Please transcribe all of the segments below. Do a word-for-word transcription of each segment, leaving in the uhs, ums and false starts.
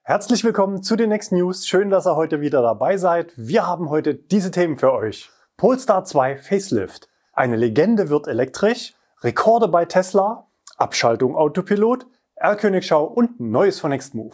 Herzlich willkommen zu den Next News. Schön, dass ihr heute wieder dabei seid. Wir haben heute diese Themen für euch. Polestar zwei Facelift. Eine Legende wird elektrisch. Rekorde bei Tesla. Abschaltung Autopilot. R-Königschau und Neues von Nextmove.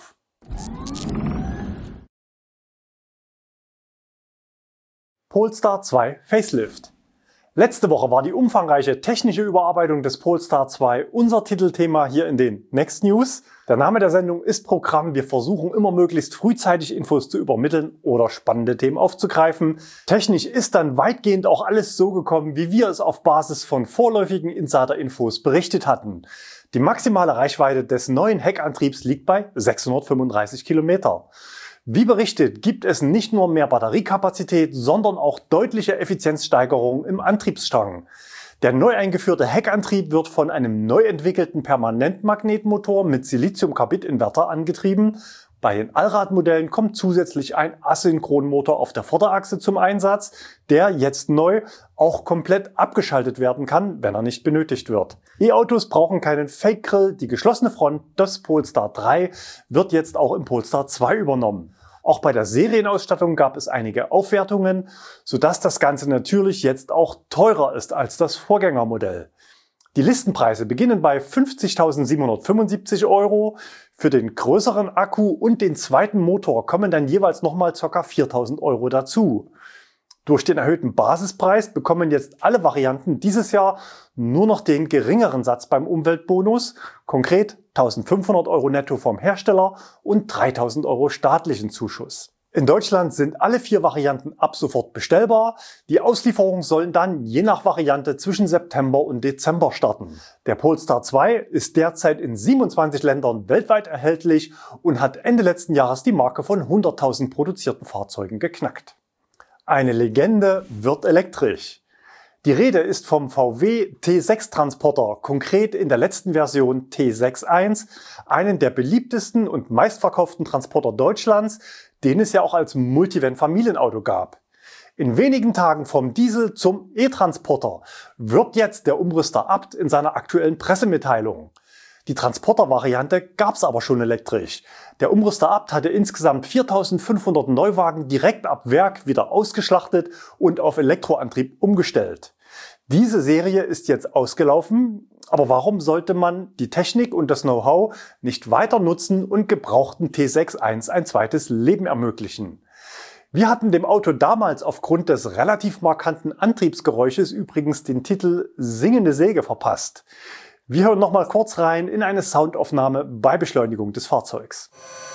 Polestar zwei Facelift. Letzte Woche war die umfangreiche technische Überarbeitung des Polestar zwei unser Titelthema hier in den Next News. Der Name der Sendung ist Programm. Wir versuchen immer möglichst frühzeitig Infos zu übermitteln oder spannende Themen aufzugreifen. Technisch ist dann weitgehend auch alles so gekommen, wie wir es auf Basis von vorläufigen Insider-Infos berichtet hatten. Die maximale Reichweite des neuen Heckantriebs liegt bei sechshundertfünfunddreißig Kilometer. Wie berichtet, gibt es nicht nur mehr Batteriekapazität, sondern auch deutliche Effizienzsteigerungen im Antriebsstrang. Der neu eingeführte Heckantrieb wird von einem neu entwickelten Permanentmagnetmotor mit Silizium-Carbid-Inverter angetrieben. Bei den Allradmodellen kommt zusätzlich ein Asynchronmotor auf der Vorderachse zum Einsatz, der jetzt neu auch komplett abgeschaltet werden kann, wenn er nicht benötigt wird. E-Autos brauchen keinen Fake-Grill. Die geschlossene Front des Polestar drei wird jetzt auch im Polestar zwei übernommen. Auch bei der Serienausstattung gab es einige Aufwertungen, sodass das Ganze natürlich jetzt auch teurer ist als das Vorgängermodell. Die Listenpreise beginnen bei fünfzigtausendsiebenhundertfünfundsiebzig Euro. Für den größeren Akku und den zweiten Motor kommen dann jeweils nochmal ca. viertausend Euro dazu. Durch den erhöhten Basispreis bekommen jetzt alle Varianten dieses Jahr nur noch den geringeren Satz beim Umweltbonus, konkret eintausendfünfhundert Euro netto vom Hersteller und dreitausend Euro staatlichen Zuschuss. In Deutschland sind alle vier Varianten ab sofort bestellbar. Die Auslieferungen sollen dann je nach Variante zwischen September und Dezember starten. Der Polestar zwei ist derzeit in siebenundzwanzig Ländern weltweit erhältlich und hat Ende letzten Jahres die Marke von hunderttausend produzierten Fahrzeugen geknackt. Eine Legende wird elektrisch. Die Rede ist vom V W T sechs Transporter, konkret in der letzten Version T sechs Punkt eins, einen der beliebtesten und meistverkauften Transporter Deutschlands, den es ja auch als Multivan-Familienauto gab. In wenigen Tagen vom Diesel zum E-Transporter wirbt jetzt der Umrüster Abt in seiner aktuellen Pressemitteilung. Die Transporter-Variante gab es aber schon elektrisch. Der Umrüster Abt hatte insgesamt viertausendfünfhundert Neuwagen direkt ab Werk wieder ausgeschlachtet und auf Elektroantrieb umgestellt. Diese Serie ist jetzt ausgelaufen, aber warum sollte man die Technik und das Know-how nicht weiter nutzen und gebrauchten T sechs Punkt eins ein zweites Leben ermöglichen? Wir hatten dem Auto damals aufgrund des relativ markanten Antriebsgeräusches übrigens den Titel Singende Säge verpasst. Wir hören noch mal kurz rein in eine Soundaufnahme bei Beschleunigung des Fahrzeugs.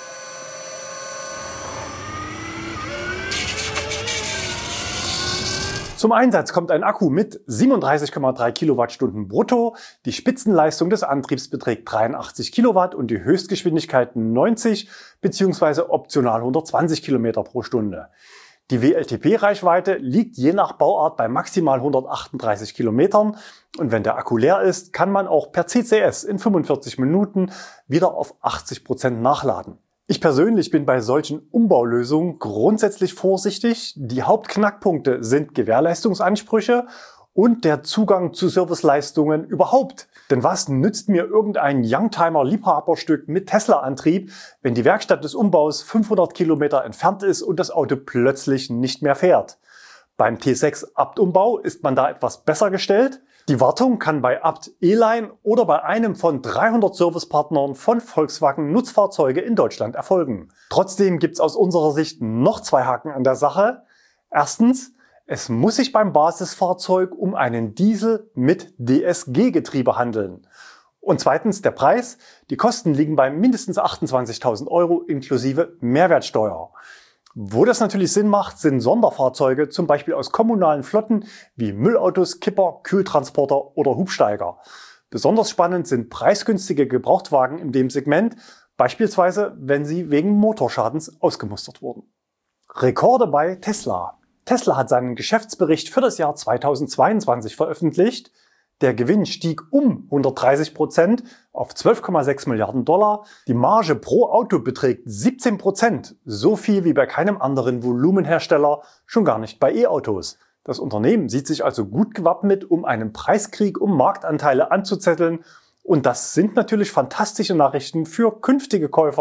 Zum Einsatz kommt ein Akku mit siebenunddreißig Komma drei Kilowattstunden brutto. Die Spitzenleistung des Antriebs beträgt dreiundachtzig Kilowatt und die Höchstgeschwindigkeit neunzig bzw. optional hundertzwanzig Kilometer pro Stunde. Die W L T P-Reichweite liegt je nach Bauart bei maximal hundertachtunddreißig Kilometern und wenn der Akku leer ist, kann man auch per C C S in fünfundvierzig Minuten wieder auf achtzig Prozent nachladen. Ich persönlich bin bei solchen Umbaulösungen grundsätzlich vorsichtig. Die Hauptknackpunkte sind Gewährleistungsansprüche und der Zugang zu Serviceleistungen überhaupt. Denn was nützt mir irgendein Youngtimer-Liebhaberstück mit Tesla-Antrieb, wenn die Werkstatt des Umbaus fünfhundert Kilometer entfernt ist und das Auto plötzlich nicht mehr fährt? Beim T sechs Abt-Umbau ist man da etwas besser gestellt. Die Wartung kann bei Abt E-Line oder bei einem von dreihundert Servicepartnern von Volkswagen Nutzfahrzeuge in Deutschland erfolgen. Trotzdem gibt es aus unserer Sicht noch zwei Haken an der Sache. Erstens, es muss sich beim Basisfahrzeug um einen Diesel mit D S G-Getriebe handeln. Und zweitens der Preis. Die Kosten liegen bei mindestens achtundzwanzigtausend Euro inklusive Mehrwertsteuer. Wo das natürlich Sinn macht, sind Sonderfahrzeuge, zum Beispiel aus kommunalen Flotten wie Müllautos, Kipper, Kühltransporter oder Hubsteiger. Besonders spannend sind preisgünstige Gebrauchtwagen in dem Segment, beispielsweise wenn sie wegen Motorschadens ausgemustert wurden. Rekorde bei Tesla. Tesla hat seinen Geschäftsbericht für das Jahr zweitausendzweiundzwanzig veröffentlicht. Der Gewinn stieg um hundertdreißig Prozent auf zwölf Komma sechs Milliarden Dollar. Die Marge pro Auto beträgt siebzehn Prozent, so viel wie bei keinem anderen Volumenhersteller, schon gar nicht bei E-Autos. Das Unternehmen sieht sich also gut gewappnet, um einen Preiskrieg um Marktanteile anzuzetteln. Und das sind natürlich fantastische Nachrichten für künftige Käufer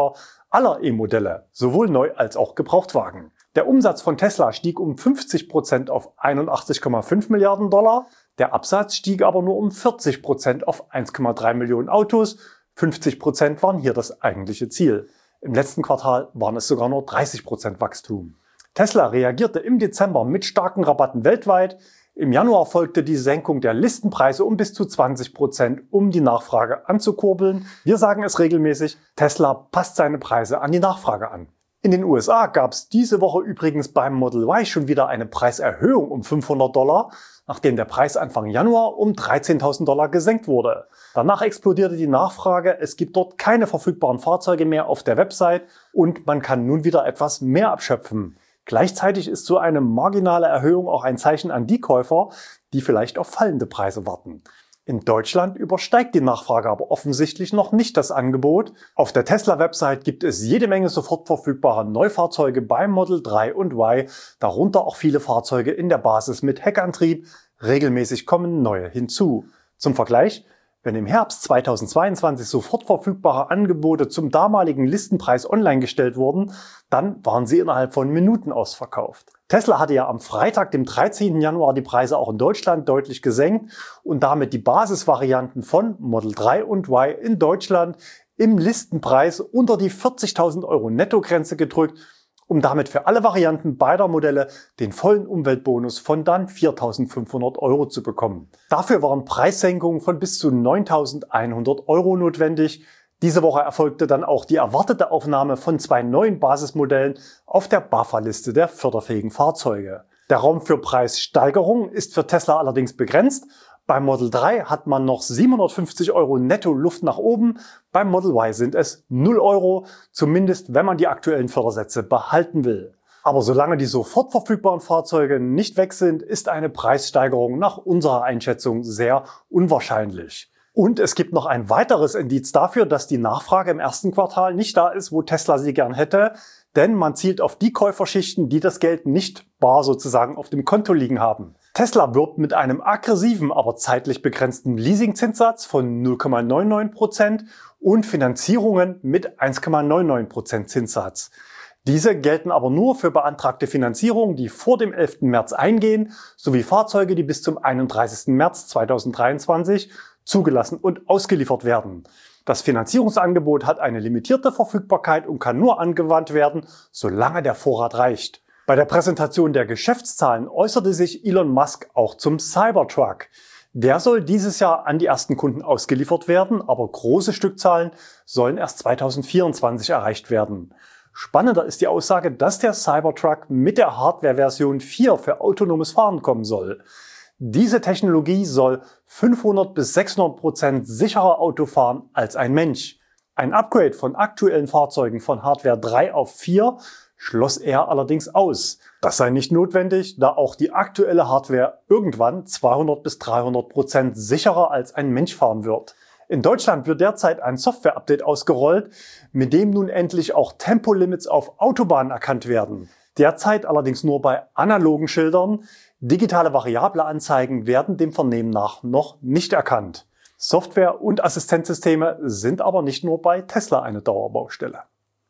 aller E-Modelle, sowohl neu als auch Gebrauchtwagen. Der Umsatz von Tesla stieg um fünfzig Prozent auf einundachtzig Komma fünf Milliarden Dollar. Der Absatz stieg aber nur um vierzig Prozent auf eins Komma drei Millionen Autos. fünfzig Prozent waren hier das eigentliche Ziel. Im letzten Quartal waren es sogar nur dreißig Prozent Wachstum. Tesla reagierte im Dezember mit starken Rabatten weltweit. Im Januar folgte die Senkung der Listenpreise um bis zu zwanzig Prozent, um die Nachfrage anzukurbeln. Wir sagen es regelmäßig, Tesla passt seine Preise an die Nachfrage an. In den U S A gab es diese Woche übrigens beim Model Y schon wieder eine Preiserhöhung um fünfhundert Dollar, nachdem der Preis Anfang Januar um dreizehntausend Dollar gesenkt wurde. Danach explodierte die Nachfrage, es gibt dort keine verfügbaren Fahrzeuge mehr auf der Website und man kann nun wieder etwas mehr abschöpfen. Gleichzeitig ist so eine marginale Erhöhung auch ein Zeichen an die Käufer, die vielleicht auf fallende Preise warten. In Deutschland übersteigt die Nachfrage aber offensichtlich noch nicht das Angebot. Auf der Tesla-Website gibt es jede Menge sofort verfügbare Neufahrzeuge beim Model drei und Y, darunter auch viele Fahrzeuge in der Basis mit Heckantrieb. Regelmäßig kommen neue hinzu. Zum Vergleich: Wenn im Herbst zweitausendzweiundzwanzig sofort verfügbare Angebote zum damaligen Listenpreis online gestellt wurden, dann waren sie innerhalb von Minuten ausverkauft. Tesla hatte ja am Freitag, dem dreizehnten Januar, die Preise auch in Deutschland deutlich gesenkt und damit die Basisvarianten von Model drei und Y in Deutschland im Listenpreis unter die vierzigtausend Euro Nettogrenze gedrückt, um damit für alle Varianten beider Modelle den vollen Umweltbonus von dann viertausendfünfhundert Euro zu bekommen. Dafür waren Preissenkungen von bis zu neuntausendeinhundert Euro notwendig. Diese Woche erfolgte dann auch die erwartete Aufnahme von zwei neuen Basismodellen auf der B A F A-Liste der förderfähigen Fahrzeuge. Der Raum für Preissteigerungen ist für Tesla allerdings begrenzt. Beim Model drei hat man noch siebenhundertfünfzig Euro netto Luft nach oben, beim Model Y sind es null Euro, zumindest wenn man die aktuellen Fördersätze behalten will. Aber solange die sofort verfügbaren Fahrzeuge nicht weg sind, ist eine Preissteigerung nach unserer Einschätzung sehr unwahrscheinlich. Und es gibt noch ein weiteres Indiz dafür, dass die Nachfrage im ersten Quartal nicht da ist, wo Tesla sie gern hätte, denn man zielt auf die Käuferschichten, die das Geld nicht bar sozusagen auf dem Konto liegen haben. Tesla wirbt mit einem aggressiven, aber zeitlich begrenzten Leasingzinssatz von null Komma neunundneunzig Prozent und Finanzierungen mit eins Komma neunundneunzig Prozent Zinssatz. Diese gelten aber nur für beantragte Finanzierungen, die vor dem elften März eingehen, sowie Fahrzeuge, die bis zum einunddreißigsten März zweitausenddreiundzwanzig zugelassen und ausgeliefert werden. Das Finanzierungsangebot hat eine limitierte Verfügbarkeit und kann nur angewandt werden, solange der Vorrat reicht. Bei der Präsentation der Geschäftszahlen äußerte sich Elon Musk auch zum Cybertruck. Der soll dieses Jahr an die ersten Kunden ausgeliefert werden, aber große Stückzahlen sollen erst zweitausendvierundzwanzig erreicht werden. Spannender ist die Aussage, dass der Cybertruck mit der Hardware-Version vier für autonomes Fahren kommen soll. Diese Technologie soll fünfhundert bis sechshundert Prozent sicherer Auto fahren als ein Mensch. Ein Upgrade von aktuellen Fahrzeugen von Hardware drei auf vier schloss er allerdings aus. Das sei nicht notwendig, da auch die aktuelle Hardware irgendwann zweihundert bis dreihundert Prozent sicherer als ein Mensch fahren wird. In Deutschland wird derzeit ein Software-Update ausgerollt, mit dem nun endlich auch Tempolimits auf Autobahnen erkannt werden. Derzeit allerdings nur bei analogen Schildern. Digitale variable Anzeigen werden dem Vernehmen nach noch nicht erkannt. Software- und Assistenzsysteme sind aber nicht nur bei Tesla eine Dauerbaustelle.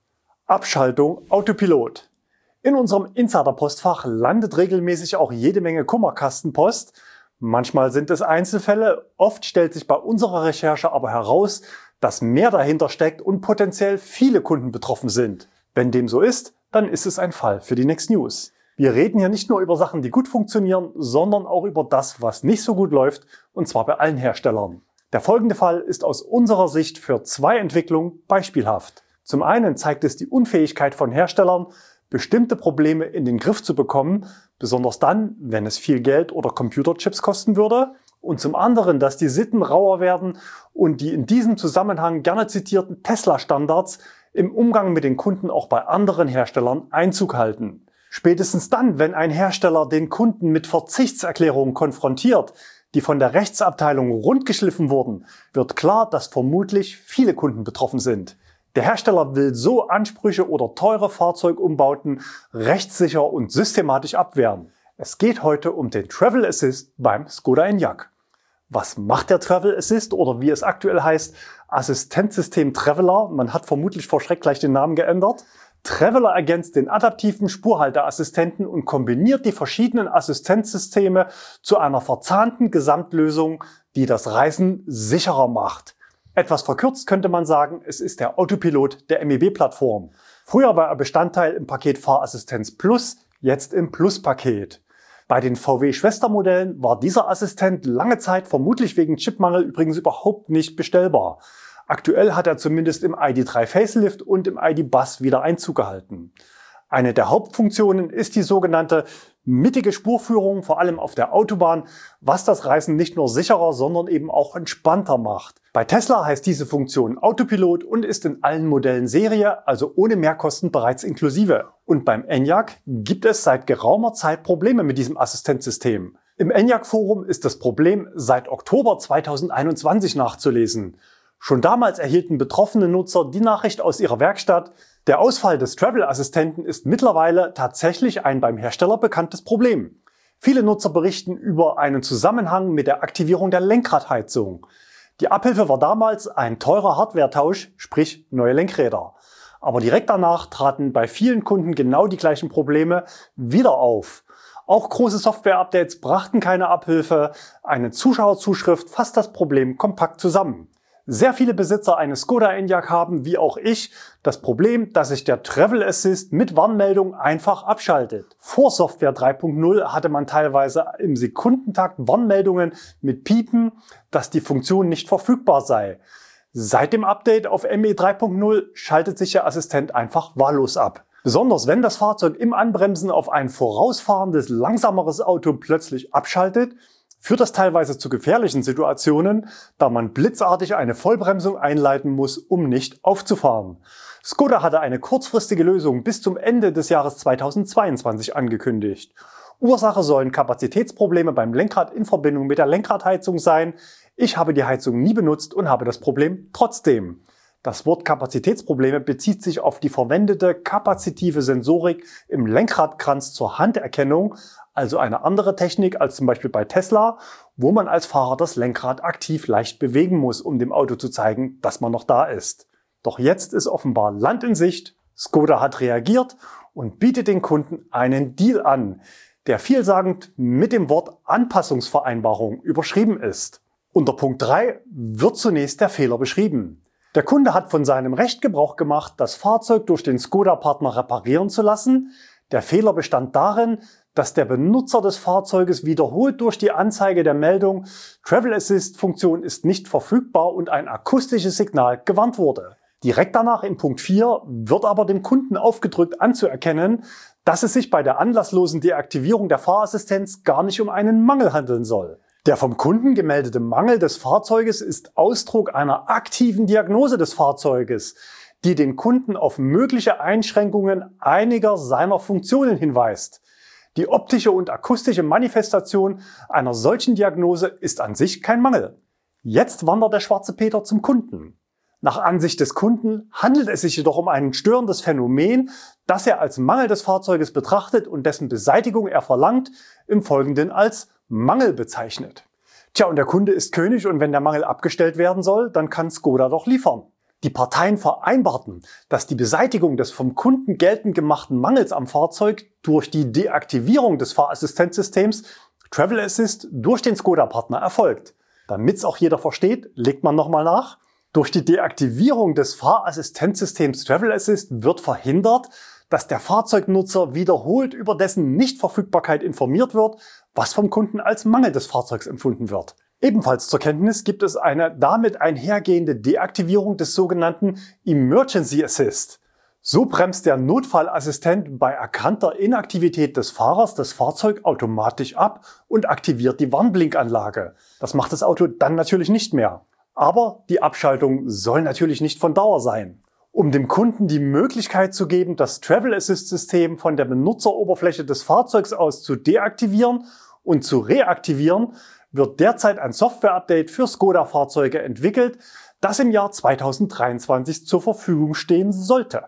Abschaltung Autopilot. In unserem Insider-Postfach landet regelmäßig auch jede Menge Kummerkastenpost. Manchmal sind es Einzelfälle, oft stellt sich bei unserer Recherche aber heraus, dass mehr dahinter steckt und potenziell viele Kunden betroffen sind. Wenn dem so ist, dann ist es ein Fall für die Next News. Wir reden hier nicht nur über Sachen, die gut funktionieren, sondern auch über das, was nicht so gut läuft, und zwar bei allen Herstellern. Der folgende Fall ist aus unserer Sicht für zwei Entwicklungen beispielhaft. Zum einen zeigt es die Unfähigkeit von Herstellern, bestimmte Probleme in den Griff zu bekommen, besonders dann, wenn es viel Geld oder Computerchips kosten würde. Und zum anderen, dass die Sitten rauer werden und die in diesem Zusammenhang gerne zitierten Tesla-Standards im Umgang mit den Kunden auch bei anderen Herstellern Einzug halten. Spätestens dann, wenn ein Hersteller den Kunden mit Verzichtserklärungen konfrontiert, die von der Rechtsabteilung rundgeschliffen wurden, wird klar, dass vermutlich viele Kunden betroffen sind. Der Hersteller will so Ansprüche oder teure Fahrzeugumbauten rechtssicher und systematisch abwehren. Es geht heute um den Travel Assist beim Skoda Enyaq. Was macht der Travel Assist oder wie es aktuell heißt, Assistenzsystem Traveler? Man hat vermutlich vor Schreck gleich den Namen geändert. Traveler ergänzt den adaptiven Spurhalteassistenten und kombiniert die verschiedenen Assistenzsysteme zu einer verzahnten Gesamtlösung, die das Reisen sicherer macht. Etwas verkürzt könnte man sagen, es ist der Autopilot der M E B-Plattform. Früher war er Bestandteil im Paket Fahrassistenz Plus, jetzt im Plus-Paket. Bei den V W-Schwestermodellen war dieser Assistent lange Zeit vermutlich wegen Chipmangel übrigens überhaupt nicht bestellbar. Aktuell hat er zumindest im I D drei Facelift und im I D Buzz wieder Einzug gehalten. Eine der Hauptfunktionen ist die sogenannte mittige Spurführung, vor allem auf der Autobahn, was das Reisen nicht nur sicherer, sondern eben auch entspannter macht. Bei Tesla heißt diese Funktion Autopilot und ist in allen Modellen Serie, also ohne Mehrkosten bereits inklusive. Und beim Enyaq gibt es seit geraumer Zeit Probleme mit diesem Assistenzsystem. Im Enyaq-Forum ist das Problem seit Oktober zweitausendeinundzwanzig nachzulesen. Schon damals erhielten betroffene Nutzer die Nachricht aus ihrer Werkstatt: Der Ausfall des Travel-Assistenten ist mittlerweile tatsächlich ein beim Hersteller bekanntes Problem. Viele Nutzer berichten über einen Zusammenhang mit der Aktivierung der Lenkradheizung. Die Abhilfe war damals ein teurer Hardware-Tausch, sprich neue Lenkräder. Aber direkt danach traten bei vielen Kunden genau die gleichen Probleme wieder auf. Auch große Software-Updates brachten keine Abhilfe. Eine Zuschauerzuschrift fasst das Problem kompakt zusammen. Sehr viele Besitzer eines Skoda Enyaq haben, wie auch ich, das Problem, dass sich der Travel Assist mit Warnmeldung einfach abschaltet. Vor Software drei Punkt null hatte man teilweise im Sekundentakt Warnmeldungen mit Piepen, dass die Funktion nicht verfügbar sei. Seit dem Update auf M E drei Punkt null schaltet sich der Assistent einfach wahllos ab. Besonders wenn das Fahrzeug im Anbremsen auf ein vorausfahrendes, langsameres Auto plötzlich abschaltet, führt das teilweise zu gefährlichen Situationen, da man blitzartig eine Vollbremsung einleiten muss, um nicht aufzufahren. Skoda hatte eine kurzfristige Lösung bis zum Ende des Jahres zweitausendzweiundzwanzig angekündigt. Ursache sollen Kapazitätsprobleme beim Lenkrad in Verbindung mit der Lenkradheizung sein. Ich habe die Heizung nie benutzt und habe das Problem trotzdem. Das Wort Kapazitätsprobleme bezieht sich auf die verwendete kapazitive Sensorik im Lenkradkranz zur Handerkennung, also eine andere Technik als zum Beispiel bei Tesla, wo man als Fahrer das Lenkrad aktiv leicht bewegen muss, um dem Auto zu zeigen, dass man noch da ist. Doch jetzt ist offenbar Land in Sicht. Skoda hat reagiert und bietet den Kunden einen Deal an, der vielsagend mit dem Wort Anpassungsvereinbarung überschrieben ist. Unter Punkt drei wird zunächst der Fehler beschrieben. Der Kunde hat von seinem Recht Gebrauch gemacht, das Fahrzeug durch den Skoda-Partner reparieren zu lassen. Der Fehler bestand darin, dass der Benutzer des Fahrzeuges wiederholt durch die Anzeige der Meldung Travel Assist Funktion ist nicht verfügbar und ein akustisches Signal gewarnt wurde. Direkt danach in Punkt vier wird aber dem Kunden aufgedrückt anzuerkennen, dass es sich bei der anlasslosen Deaktivierung der Fahrassistenz gar nicht um einen Mangel handeln soll. Der vom Kunden gemeldete Mangel des Fahrzeuges ist Ausdruck einer aktiven Diagnose des Fahrzeuges, die den Kunden auf mögliche Einschränkungen einiger seiner Funktionen hinweist. Die optische und akustische Manifestation einer solchen Diagnose ist an sich kein Mangel. Jetzt wandert der schwarze Peter zum Kunden. Nach Ansicht des Kunden handelt es sich jedoch um ein störendes Phänomen, das er als Mangel des Fahrzeuges betrachtet und dessen Beseitigung er verlangt, im Folgenden als Mangel bezeichnet. Tja, und der Kunde ist König und wenn der Mangel abgestellt werden soll, dann kann Skoda doch liefern. Die Parteien vereinbarten, dass die Beseitigung des vom Kunden geltend gemachten Mangels am Fahrzeug durch die Deaktivierung des Fahrassistenzsystems Travel Assist durch den Skoda-Partner erfolgt. Damit es auch jeder versteht, legt man nochmal nach. Durch die Deaktivierung des Fahrassistenzsystems Travel Assist wird verhindert, dass der Fahrzeugnutzer wiederholt über dessen Nichtverfügbarkeit informiert wird, was vom Kunden als Mangel des Fahrzeugs empfunden wird. Ebenfalls zur Kenntnis gibt es eine damit einhergehende Deaktivierung des sogenannten Emergency Assist. So bremst der Notfallassistent bei erkannter Inaktivität des Fahrers das Fahrzeug automatisch ab und aktiviert die Warnblinkanlage. Das macht das Auto dann natürlich nicht mehr. Aber die Abschaltung soll natürlich nicht von Dauer sein. Um dem Kunden die Möglichkeit zu geben, das Travel Assist System von der Benutzeroberfläche des Fahrzeugs aus zu deaktivieren und zu reaktivieren, wird derzeit ein Software-Update für Skoda-Fahrzeuge entwickelt, das im Jahr zweitausenddreiundzwanzig zur Verfügung stehen sollte.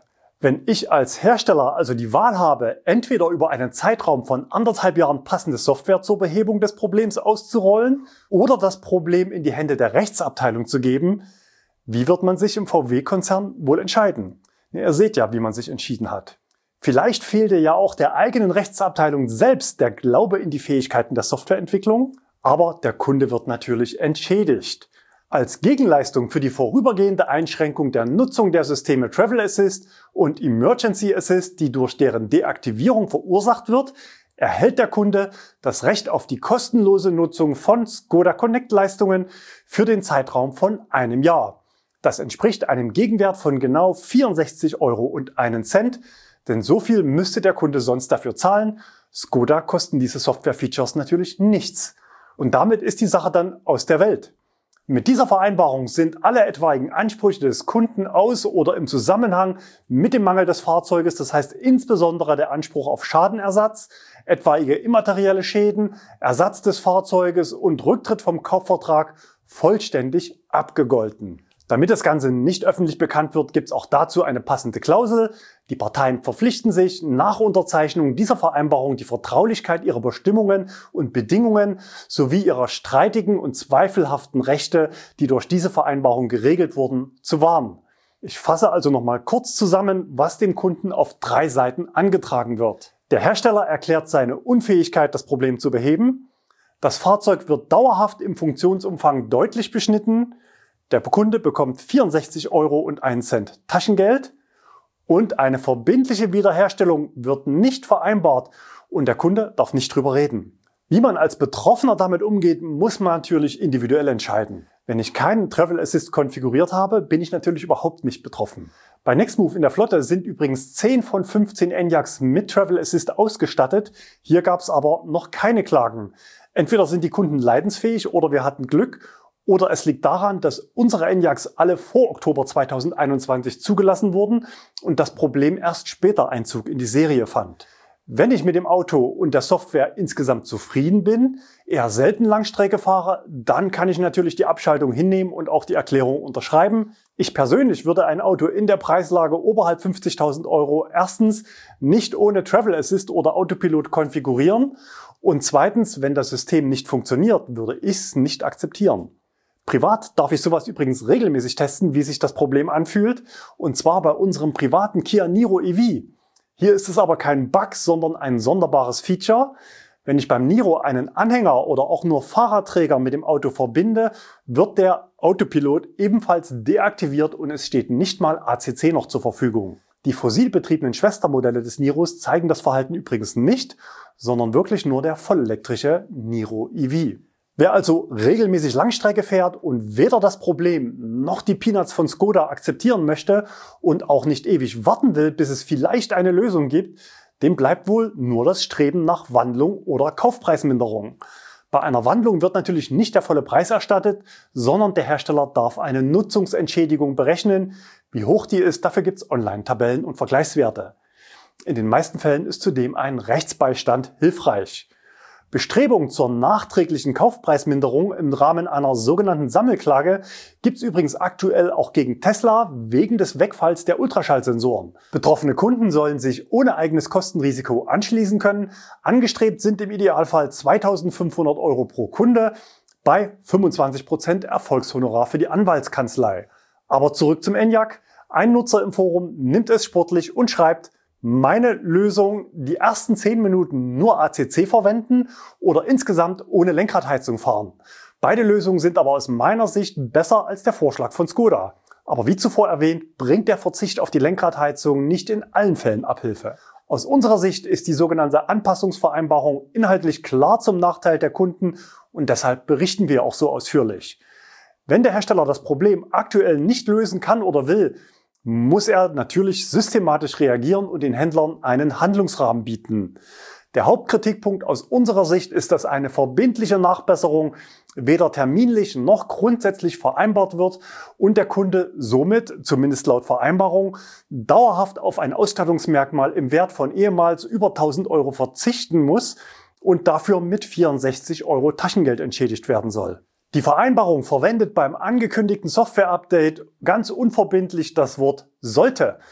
Wenn ich als Hersteller also die Wahl habe, entweder über einen Zeitraum von anderthalb Jahren passende Software zur Behebung des Problems auszurollen oder das Problem in die Hände der Rechtsabteilung zu geben, wie wird man sich im V W-Konzern wohl entscheiden? Ihr seht ja, wie man sich entschieden hat. Vielleicht fehlte ja auch der eigenen Rechtsabteilung selbst der Glaube in die Fähigkeiten der Softwareentwicklung, aber der Kunde wird natürlich entschädigt. Als Gegenleistung für die vorübergehende Einschränkung der Nutzung der Systeme Travel Assist und Emergency Assist, die durch deren Deaktivierung verursacht wird, erhält der Kunde das Recht auf die kostenlose Nutzung von Skoda Connect Leistungen für den Zeitraum von einem Jahr. Das entspricht einem Gegenwert von genau vierundsechzig Euro und einen Cent, denn so viel müsste der Kunde sonst dafür zahlen. Skoda kosten diese Software-Features natürlich nichts. Und damit ist die Sache dann aus der Welt. Mit dieser Vereinbarung sind alle etwaigen Ansprüche des Kunden aus oder im Zusammenhang mit dem Mangel des Fahrzeuges, das heißt insbesondere der Anspruch auf Schadenersatz, etwaige immaterielle Schäden, Ersatz des Fahrzeuges und Rücktritt vom Kaufvertrag vollständig abgegolten. Damit das Ganze nicht öffentlich bekannt wird, gibt es auch dazu eine passende Klausel. Die Parteien verpflichten sich, nach Unterzeichnung dieser Vereinbarung die Vertraulichkeit ihrer Bestimmungen und Bedingungen sowie ihrer streitigen und zweifelhaften Rechte, die durch diese Vereinbarung geregelt wurden, zu wahren. Ich fasse also nochmal kurz zusammen, was dem Kunden auf drei Seiten angetragen wird. Der Hersteller erklärt seine Unfähigkeit, das Problem zu beheben. Das Fahrzeug wird dauerhaft im Funktionsumfang deutlich beschnitten. Der Kunde bekommt vierundsechzig Euro und einen Cent Taschengeld und eine verbindliche Wiederherstellung wird nicht vereinbart und der Kunde darf nicht drüber reden. Wie man als Betroffener damit umgeht, muss man natürlich individuell entscheiden. Wenn ich keinen Travel Assist konfiguriert habe, bin ich natürlich überhaupt nicht betroffen. Bei Nextmove in der Flotte sind übrigens zehn von fünfzehn Enyaqs mit Travel Assist ausgestattet. Hier gab es aber noch keine Klagen. Entweder sind die Kunden leidensfähig oder wir hatten Glück. Oder es liegt daran, dass unsere Enyaqs alle vor Oktober zweitausendeinundzwanzig zugelassen wurden und das Problem erst später Einzug in die Serie fand. Wenn ich mit dem Auto und der Software insgesamt zufrieden bin, eher selten Langstrecke fahre, dann kann ich natürlich die Abschaltung hinnehmen und auch die Erklärung unterschreiben. Ich persönlich würde ein Auto in der Preislage oberhalb fünfzigtausend Euro erstens nicht ohne Travel Assist oder Autopilot konfigurieren und zweitens, wenn das System nicht funktioniert, würde ich es nicht akzeptieren. Privat darf ich sowas übrigens regelmäßig testen, wie sich das Problem anfühlt, und zwar bei unserem privaten Kia Niro E V. Hier ist es aber kein Bug, sondern ein sonderbares Feature. Wenn ich beim Niro einen Anhänger oder auch nur Fahrradträger mit dem Auto verbinde, wird der Autopilot ebenfalls deaktiviert und es steht nicht mal A C C noch zur Verfügung. Die fossilbetriebenen Schwestermodelle des Niros zeigen das Verhalten übrigens nicht, sondern wirklich nur der vollelektrische Niro E V. Wer also regelmäßig Langstrecke fährt und weder das Problem noch die Peanuts von Skoda akzeptieren möchte und auch nicht ewig warten will, bis es vielleicht eine Lösung gibt, dem bleibt wohl nur das Streben nach Wandlung oder Kaufpreisminderung. Bei einer Wandlung wird natürlich nicht der volle Preis erstattet, sondern der Hersteller darf eine Nutzungsentschädigung berechnen. Wie hoch die ist, dafür gibt es Online-Tabellen und Vergleichswerte. In den meisten Fällen ist zudem ein Rechtsbeistand hilfreich. Bestrebungen zur nachträglichen Kaufpreisminderung im Rahmen einer sogenannten Sammelklage gibt es übrigens aktuell auch gegen Tesla wegen des Wegfalls der Ultraschallsensoren. Betroffene Kunden sollen sich ohne eigenes Kostenrisiko anschließen können. Angestrebt sind im Idealfall zweitausendfünfhundert Euro pro Kunde bei fünfundzwanzig Prozent Erfolgshonorar für die Anwaltskanzlei. Aber zurück zum Enyaq. Ein Nutzer im Forum nimmt es sportlich und schreibt: Meine Lösung, die ersten zehn Minuten nur A C C verwenden oder insgesamt ohne Lenkradheizung fahren. Beide Lösungen sind aber aus meiner Sicht besser als der Vorschlag von Skoda. Aber wie zuvor erwähnt, bringt der Verzicht auf die Lenkradheizung nicht in allen Fällen Abhilfe. Aus unserer Sicht ist die sogenannte Anpassungsvereinbarung inhaltlich klar zum Nachteil der Kunden und deshalb berichten wir auch so ausführlich. Wenn der Hersteller das Problem aktuell nicht lösen kann oder will, muss er natürlich systematisch reagieren und den Händlern einen Handlungsrahmen bieten. Der Hauptkritikpunkt aus unserer Sicht ist, dass eine verbindliche Nachbesserung weder terminlich noch grundsätzlich vereinbart wird und der Kunde somit, zumindest laut Vereinbarung, dauerhaft auf ein Ausstattungsmerkmal im Wert von ehemals über tausend Euro verzichten muss und dafür mit vierundsechzig Euro Taschengeld entschädigt werden soll. Die Vereinbarung verwendet beim angekündigten Software-Update ganz unverbindlich das Wort sollte.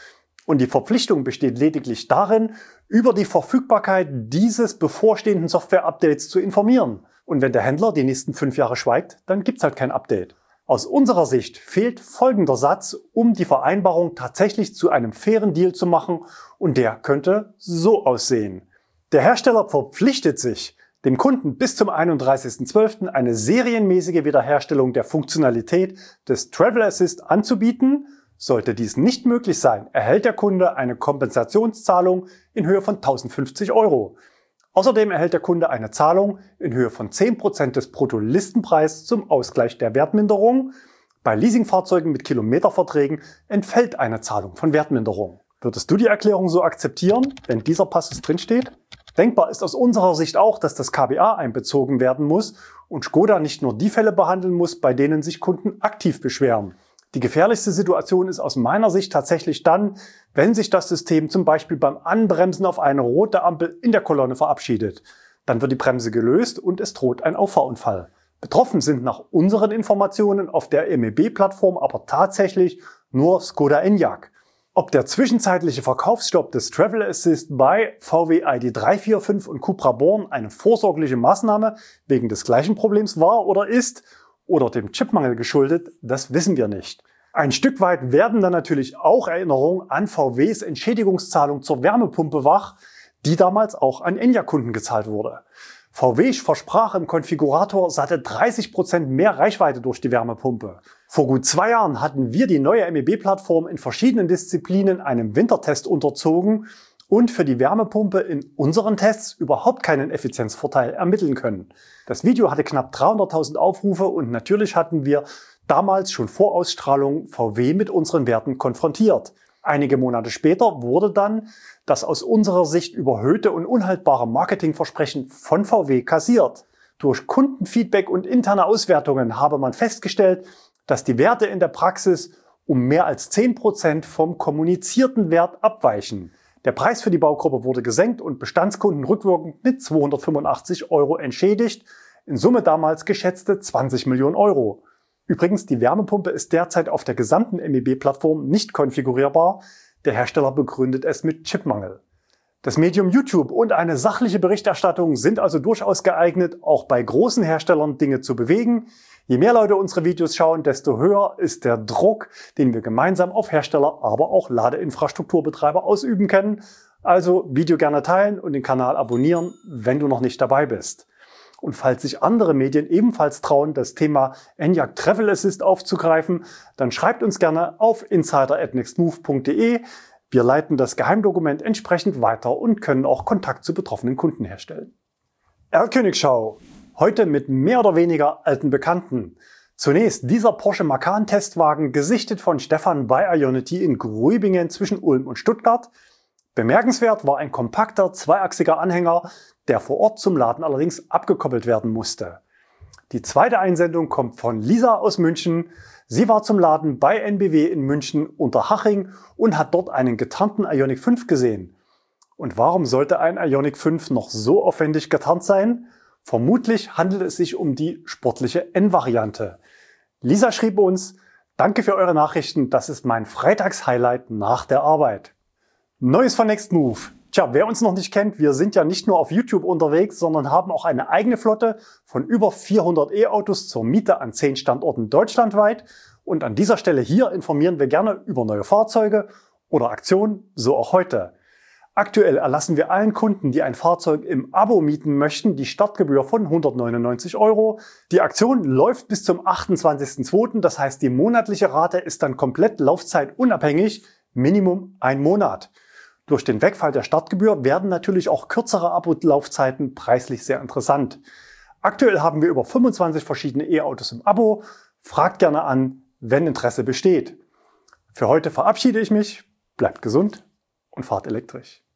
Und die Verpflichtung besteht lediglich darin, über die Verfügbarkeit dieses bevorstehenden Software-Updates zu informieren. Und wenn der Händler die nächsten fünf Jahre schweigt, dann gibt's halt kein Update. Aus unserer Sicht fehlt folgender Satz, um die Vereinbarung tatsächlich zu einem fairen Deal zu machen, und der könnte so aussehen. Der Hersteller verpflichtet sich, dem Kunden bis zum einunddreißigsten zwölften eine serienmäßige Wiederherstellung der Funktionalität des Travel Assist anzubieten. Sollte dies nicht möglich sein, erhält der Kunde eine Kompensationszahlung in Höhe von tausendfünfzig Euro. Außerdem erhält der Kunde eine Zahlung in Höhe von zehn Prozent des Bruttolistenpreises zum Ausgleich der Wertminderung. Bei Leasingfahrzeugen mit Kilometerverträgen entfällt eine Zahlung von Wertminderung. Würdest du die Erklärung so akzeptieren, wenn dieser Passus drinsteht? Denkbar ist aus unserer Sicht auch, dass das K B A einbezogen werden muss und Škoda nicht nur die Fälle behandeln muss, bei denen sich Kunden aktiv beschweren. Die gefährlichste Situation ist aus meiner Sicht tatsächlich dann, wenn sich das System zum Beispiel beim Anbremsen auf eine rote Ampel in der Kolonne verabschiedet. Dann wird die Bremse gelöst und es droht ein Auffahrunfall. Betroffen sind nach unseren Informationen auf der M E B-Plattform aber tatsächlich nur Škoda Enyaq. Ob der zwischenzeitliche Verkaufsstopp des Travel Assist bei V W I D drei vier fünf und Cupra Born eine vorsorgliche Maßnahme wegen des gleichen Problems war oder ist, oder dem Chipmangel geschuldet, das wissen wir nicht. Ein Stück weit werden dann natürlich auch Erinnerungen an V Ws Entschädigungszahlung zur Wärmepumpe wach, die damals auch an Enyaq-Kunden gezahlt wurde. V W versprach im Konfigurator satte dreißig Prozent mehr Reichweite durch die Wärmepumpe. Vor gut zwei Jahren hatten wir die neue M E B-Plattform in verschiedenen Disziplinen einem Wintertest unterzogen und für die Wärmepumpe in unseren Tests überhaupt keinen Effizienzvorteil ermitteln können. Das Video hatte knapp dreihunderttausend Aufrufe und natürlich hatten wir damals schon vor Ausstrahlung V W mit unseren Werten konfrontiert. Einige Monate später wurde dann das aus unserer Sicht überhöhte und unhaltbare Marketingversprechen von V W kassiert. Durch Kundenfeedback und interne Auswertungen habe man festgestellt, dass die Werte in der Praxis um mehr als zehn Prozent vom kommunizierten Wert abweichen. Der Preis für die Baugruppe wurde gesenkt und Bestandskunden rückwirkend mit zweihundertfünfundachtzig Euro entschädigt, in Summe damals geschätzte zwanzig Millionen Euro. Übrigens, die Wärmepumpe ist derzeit auf der gesamten M E B-Plattform nicht konfigurierbar. Der Hersteller begründet es mit Chipmangel. Das Medium YouTube und eine sachliche Berichterstattung sind also durchaus geeignet, auch bei großen Herstellern Dinge zu bewegen. Je mehr Leute unsere Videos schauen, desto höher ist der Druck, den wir gemeinsam auf Hersteller, aber auch Ladeinfrastrukturbetreiber ausüben können. Also Video gerne teilen und den Kanal abonnieren, wenn du noch nicht dabei bist. Und falls sich andere Medien ebenfalls trauen, das Thema Enyaq Travel Assist aufzugreifen, dann schreibt uns gerne auf insider at nextmove punkt de. Wir leiten das Geheimdokument entsprechend weiter und können auch Kontakt zu betroffenen Kunden herstellen. R-Königschau. Heute mit mehr oder weniger alten Bekannten. Zunächst dieser Porsche Macan Testwagen, gesichtet von Stefan bei Ionity in Gröbingen zwischen Ulm und Stuttgart. Bemerkenswert war ein kompakter, zweiachsiger Anhänger, der vor Ort zum Laden allerdings abgekoppelt werden musste. Die zweite Einsendung kommt von Lisa aus München. Sie war zum Laden bei N B W in München unter Haching und hat dort einen getarnten Ioniq fünf gesehen. Und warum sollte ein Ioniq fünf noch so aufwendig getarnt sein? Vermutlich handelt es sich um die sportliche N-Variante. Lisa schrieb uns: Danke für eure Nachrichten, das ist mein Freitagshighlight nach der Arbeit. Neues von Nextmove. Tja, wer uns noch nicht kennt, wir sind ja nicht nur auf YouTube unterwegs, sondern haben auch eine eigene Flotte von über vierhundert E-Autos zur Miete an zehn Standorten deutschlandweit. Und an dieser Stelle hier informieren wir gerne über neue Fahrzeuge oder Aktionen, so auch heute. Aktuell erlassen wir allen Kunden, die ein Fahrzeug im Abo mieten möchten, die Startgebühr von hundertneunundneunzig Euro. Die Aktion läuft bis zum achtundzwanzigsten zweiten Das heißt, die monatliche Rate ist dann komplett laufzeitunabhängig, Minimum ein Monat. Durch den Wegfall der Startgebühr werden natürlich auch kürzere Abo-Laufzeiten preislich sehr interessant. Aktuell haben wir über fünfundzwanzig verschiedene E-Autos im Abo. Fragt gerne an, wenn Interesse besteht. Für heute verabschiede ich mich. Bleibt gesund und fahrt elektrisch.